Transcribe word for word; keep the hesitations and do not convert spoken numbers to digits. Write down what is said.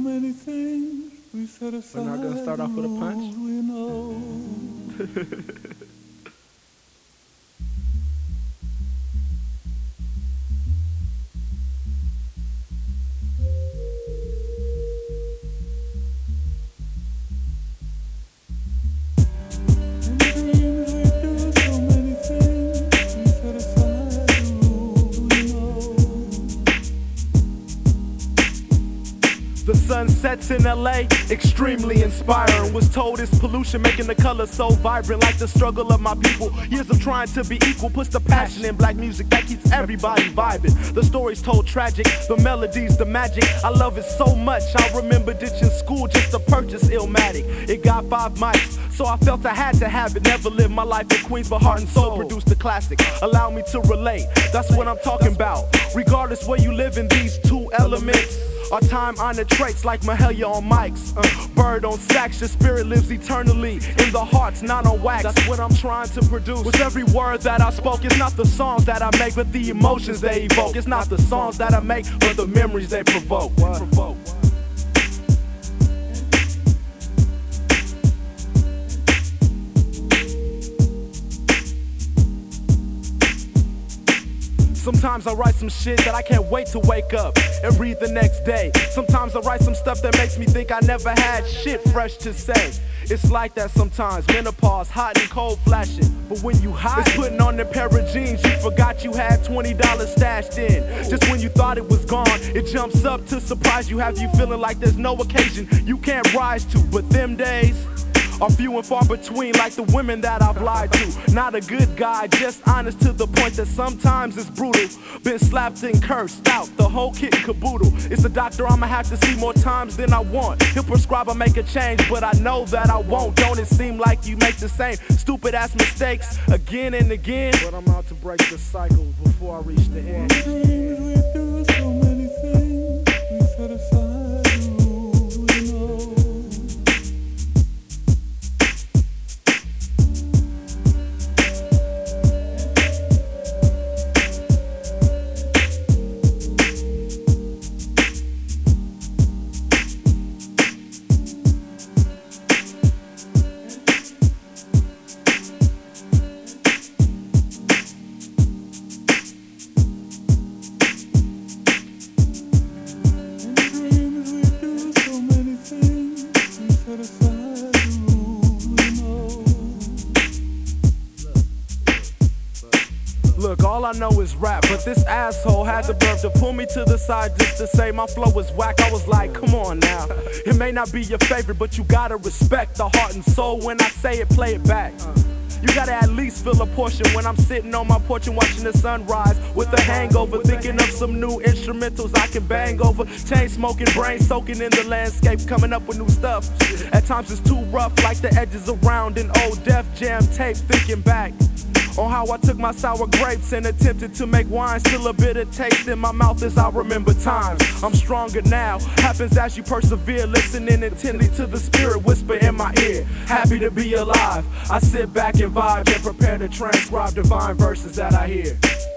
many things we set aside. We're not gonna start off with a punch. We know. The sun sets in L A, extremely inspiring. Was told it's pollution making the colors so vibrant, like the struggle of my people. Years of trying to be equal puts the passion in black music that keeps everybody vibing. The stories told tragic, the melodies, the magic. I love it so much, I remember ditching school just to purchase Illmatic. It got five mics, so I felt I had to have it. Never lived my life in Queens, but heart and soul produced a classic. Allow me to relate, that's what I'm talking about. Regardless where you live in these two elements are time-honored traits like Mahalia on mics, uh, Bird on sax. Your spirit lives eternally in the hearts, not on wax. That's what I'm trying to produce. With every word that I spoke, it's not the songs that I make, but the emotions they evoke. It's not the songs that I make, but the memories they provoke. provoke. Sometimes I write some shit that I can't wait to wake up and read the next day. Sometimes I write some stuff that makes me think I never had shit fresh to say. It's like that sometimes, menopause, hot and cold flashing. But when you hot, it's putting on a pair of jeans you forgot you had twenty dollars stashed in. Just when you thought it was gone, it jumps up to surprise you, have you feeling like there's no occasion you can't rise to. But them days are few and far between, like the women that I've lied to. Not a good guy, just honest to the point that sometimes it's brutal. Been slapped and cursed out, the whole kit and caboodle. It's a doctor I'ma have to see more times than I want. He'll prescribe I make a change, but I know that I won't. Don't it seem like you make the same stupid ass mistakes again and again? But I'm out to break the cycle before I reach the end. We do so many things we set aside. Look, all I know is rap, but this asshole had the nerve to pull me to the side just to say my flow was whack. I was like, come on now. It may not be your favorite, but you gotta respect the heart and soul when I say it, play it back. You gotta at least feel a portion when I'm sitting on my porch and watching the sunrise with a hangover, thinking of some new instrumentals I can bang over. Chain smoking, brain soaking in the landscape, coming up with new stuff. At times it's too rough, like the edges around an old Def Jam tape, thinking back on how I took my sour grapes and attempted to make wine. Still a bitter taste in my mouth as I remember times. I'm stronger now, happens as you persevere, listening intently to the spirit whisper in my ear. Happy to be alive, I sit back and vibe and prepare to transcribe divine verses that I hear.